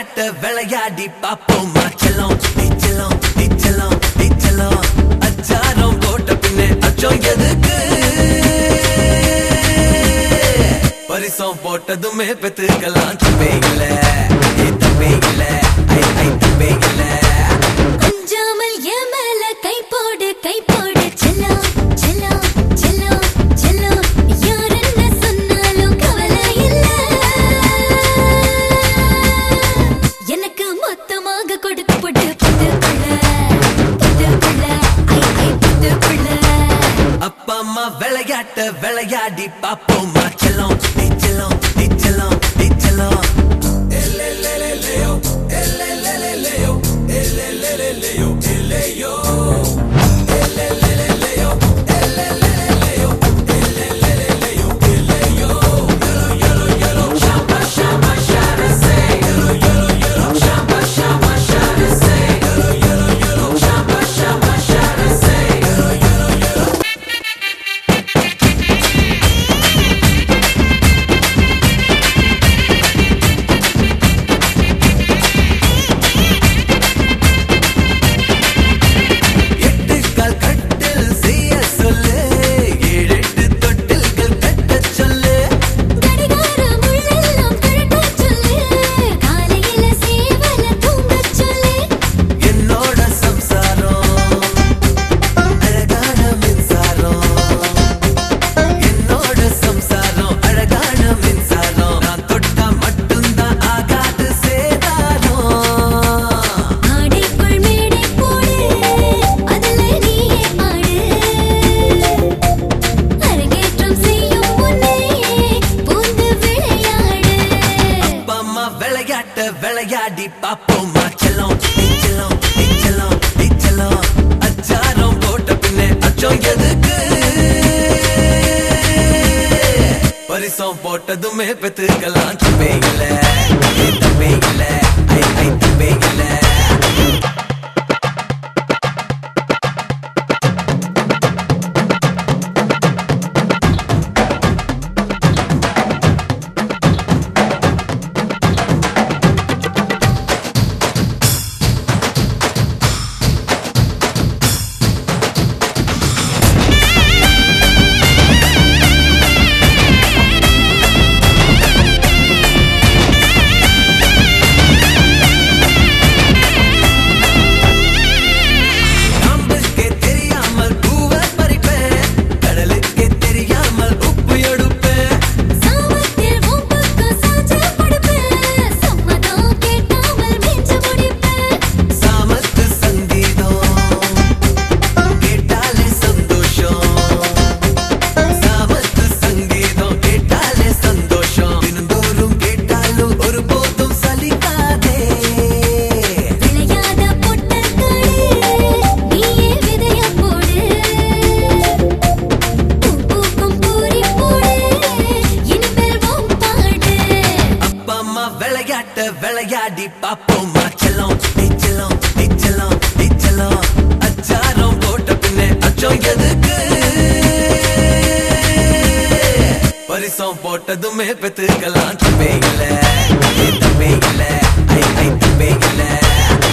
விளையாட்ட விளையாடி பாப்போமா செல்லம் நீச்சலம் நீச்சலம் நீச்சலம் அச்சாரம் போட்ட பின்னே அச்சம் எதுக்கு பரிசம் போட்டதுமே பெத்துக்கலாம் தப்பே இல்ல தப்பே இல்ல ஐ தப்பே இல்ல அஞ்சாமல் என் மேல கை போடு செல்லம் செல்லம் செல்லம் செல்லம் யார் என்ன சொன்னாலும் கவலை இல்ல எனக்கு மொத்தமாக கொடுத்து போட்டு புத்துக்குள்ள புத்துக்குள்ள அப்பா அம்மா விளையாட்ட விளையாடி பாப்போமா செல்லம் நீச்சலம் நீச்சலம் நீச்சலம் விளையாடி பாப்போமா செல்லம் நீச்சலம் நீச்சலம் நீச்சலம் அச்சாரம் போட்ட பின்னே அச்சம் எதுக்கு பரிசம் போட்டதுமே பெத்துக்கலாம் தப்பே இல்ல தப்பே இல்ல ஐ தப்பே இல்ல விளையாட்ட விளையாடி பாப்போமா செல்லம் நீச்சலம் நீச்சலம் நீச்சலம் அச்சாரம் போட்ட பின்னே அச்சம் எதுக்கு பரிசம் போட்டதுமே பெத்துக்கலாம் தப்பே இல்ல தப்பே இல்ல ஐ தப்பே இல்ல